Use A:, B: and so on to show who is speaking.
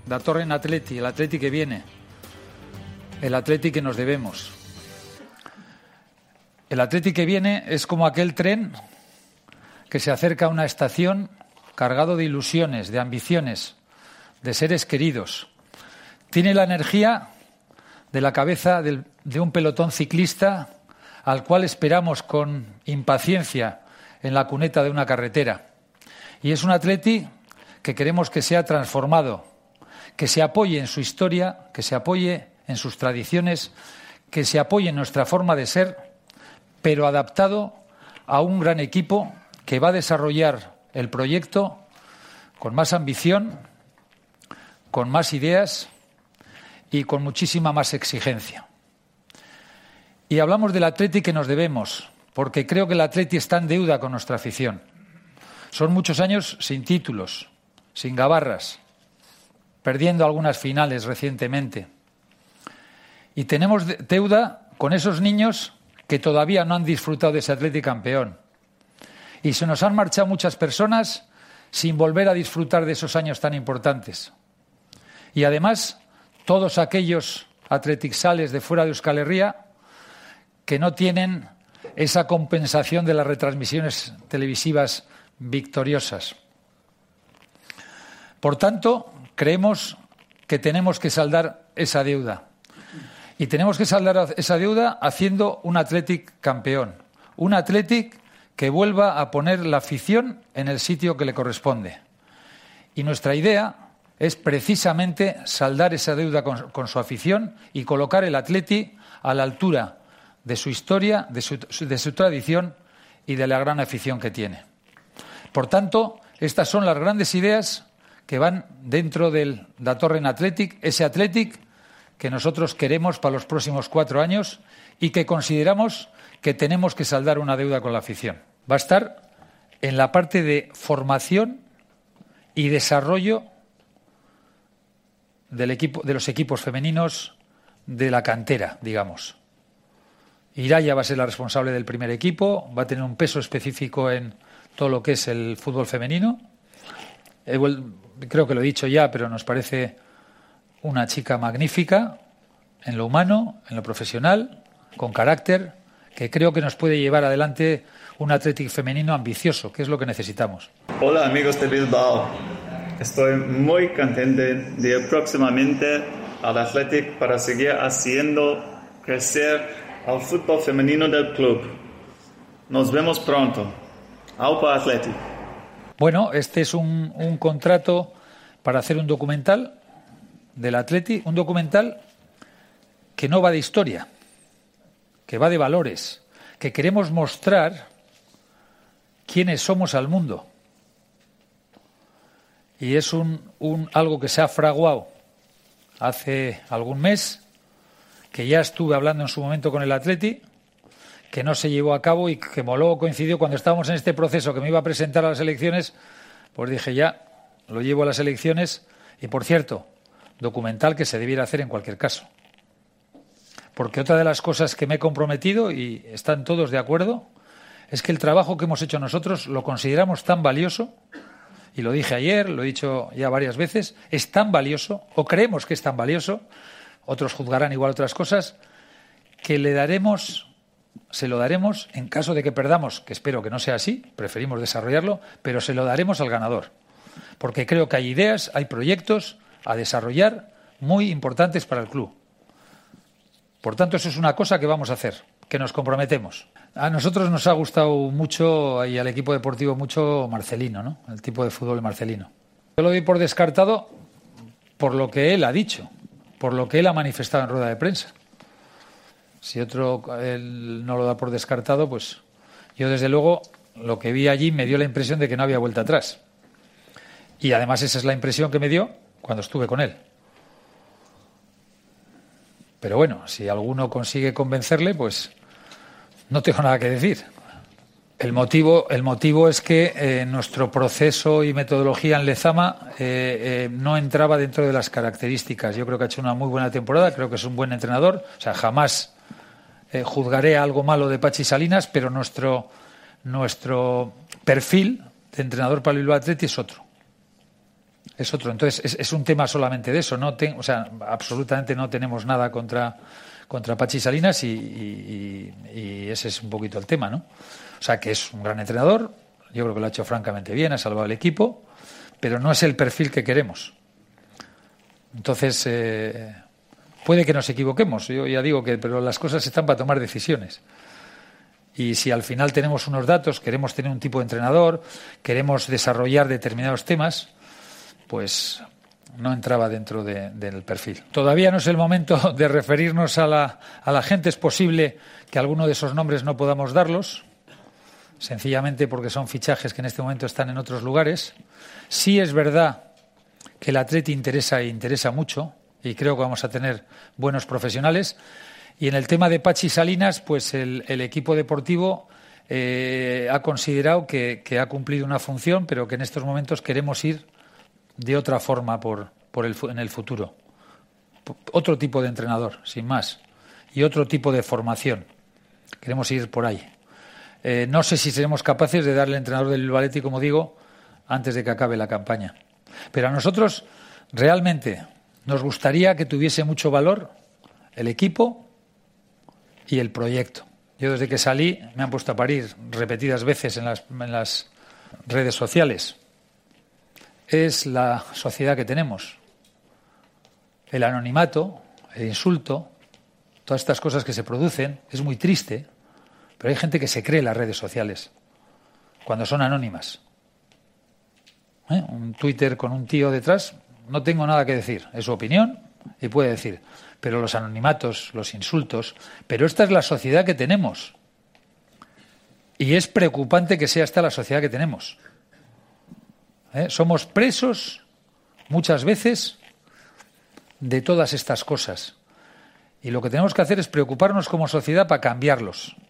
A: Datorren Atleti, el Atleti que viene, el Atleti que nos debemos. El Atleti que viene es como aquel tren que se acerca a una estación cargado de ilusiones, de ambiciones, de seres queridos. Tiene la energía de la cabeza de un pelotón ciclista al cual esperamos con impaciencia en la cuneta de una carretera. Y es un Atleti que queremos que sea transformado, que se apoye en su historia, que se apoye en sus tradiciones, que se apoye en nuestra forma de ser, pero adaptado a un gran equipo que va a desarrollar el proyecto con más ambición, con más ideas y con muchísima más exigencia. Y hablamos del Atleti que nos debemos, porque creo que el Atleti está en deuda con nuestra afición. Son muchos años sin títulos, sin gabarras, perdiendo algunas finales recientemente. Y tenemos deuda con esos niños que todavía no han disfrutado de ese Atleti campeón. Y se nos han marchado muchas personas sin volver a disfrutar de esos años tan importantes. Y además, todos aquellos atletixales de fuera de Euskal Herria que no tienen esa compensación de las retransmisiones televisivas victoriosas. Por tanto, creemos que tenemos que saldar esa deuda. Y tenemos que saldar esa deuda haciendo un Athletic campeón. Un Athletic que vuelva a poner la afición en el sitio que le corresponde. Y nuestra idea es precisamente saldar esa deuda con su afición y colocar el Athletic a la altura de su historia, de su tradición y de la gran afición que tiene. Por tanto, estas son las grandes ideas que van dentro del Datorren Athletic, ese Athletic que nosotros queremos para los próximos 4 años y que consideramos que tenemos que saldar una deuda con la afición. Va a estar en la parte de formación y desarrollo del equipo, de los equipos femeninos de la cantera, digamos. Iraya va a ser la responsable del primer equipo, va a tener un peso específico en todo lo que es el fútbol femenino. Creo que lo he dicho ya, pero nos parece una chica magnífica en lo humano, en lo profesional, con carácter, que creo que nos puede llevar adelante un Athletic femenino ambicioso, que es lo que necesitamos.
B: Hola amigos de Bilbao, estoy muy contento de ir próximamente al Athletic para seguir haciendo crecer al fútbol femenino del club. Nos vemos pronto. Aupa Athletic.
A: Bueno, este es un contrato para hacer un documental del Athletic, un documental que no va de historia, que va de valores, que queremos mostrar quiénes somos al mundo. Y es algo que se ha fraguado hace algún mes, que ya estuve hablando en su momento con el Athletic, que no se llevó a cabo y que luego coincidió cuando estábamos en este proceso que me iba a presentar a las elecciones, pues dije ya, lo llevo a las elecciones y, por cierto, documental que se debiera hacer en cualquier caso. Porque otra de las cosas que me he comprometido, y están todos de acuerdo, es que el trabajo que hemos hecho nosotros lo consideramos tan valioso, y lo dije ayer, lo he dicho ya varias veces, es tan valioso, o creemos que es tan valioso, otros juzgarán igual otras cosas, que se lo daremos en caso de que perdamos, que espero que no sea así, preferimos desarrollarlo, pero se lo daremos al ganador. Porque creo que hay ideas, hay proyectos a desarrollar muy importantes para el club. Por tanto, eso es una cosa que vamos a hacer, que nos comprometemos. A nosotros nos ha gustado mucho, y al equipo deportivo mucho, Marcelino, ¿no? El tipo de fútbol de Marcelino. Yo lo doy por descartado por lo que él ha dicho, por lo que él ha manifestado en rueda de prensa. Si él no lo da por descartado, pues yo desde luego lo que vi allí me dio la impresión de que no había vuelta atrás. Y además esa es la impresión que me dio cuando estuve con él. Pero bueno, si alguno consigue convencerle, pues no tengo nada que decir. El motivo es que nuestro proceso y metodología en Lezama no entraba dentro de las características. Yo creo que ha hecho una muy buena temporada, creo que es un buen entrenador. O sea, jamás juzgaré algo malo de Pachi Salinas, pero nuestro perfil de entrenador para el Bilbao Athletic es otro. es otro. Entonces, es un tema solamente de eso. O sea, absolutamente no tenemos nada contra Pachi Salinas y ese es un poquito el tema, ¿no? O sea, que es un gran entrenador, yo creo que lo ha hecho francamente bien, ha salvado el equipo, pero no es el perfil que queremos. Entonces, puede que nos equivoquemos, yo ya digo pero las cosas están para tomar decisiones. Y si al final tenemos unos datos, queremos tener un tipo de entrenador, queremos desarrollar determinados temas, pues no entraba dentro del perfil. Todavía no es el momento de referirnos a la gente. Es posible que alguno de esos nombres no podamos darlos, sencillamente porque son fichajes que en este momento están en otros lugares. Sí es verdad que el Atleti interesa mucho y creo que vamos a tener buenos profesionales. Y en el tema de Pachi Salinas, pues el equipo deportivo ha considerado que ha cumplido una función, pero que en estos momentos queremos ir de otra forma en el futuro. Otro tipo de entrenador, sin más, y otro tipo de formación. Queremos ir por ahí. No sé si seremos capaces de darle al entrenador del Bilbao Athletic, como digo, antes de que acabe la campaña. Pero a nosotros realmente nos gustaría que tuviese mucho valor el equipo y el proyecto. Yo desde que salí me han puesto a parir repetidas veces en las redes sociales. Es la sociedad que tenemos. El anonimato, el insulto, todas estas cosas que se producen, es muy triste, pero hay gente que se cree en las redes sociales cuando son anónimas. Un Twitter con un tío detrás, no tengo nada que decir, es su opinión y puede decir, pero los anonimatos, los insultos, pero esta es la sociedad que tenemos y es preocupante que sea esta la sociedad que tenemos. Somos presos muchas veces de todas estas cosas y lo que tenemos que hacer es preocuparnos como sociedad para cambiarlos.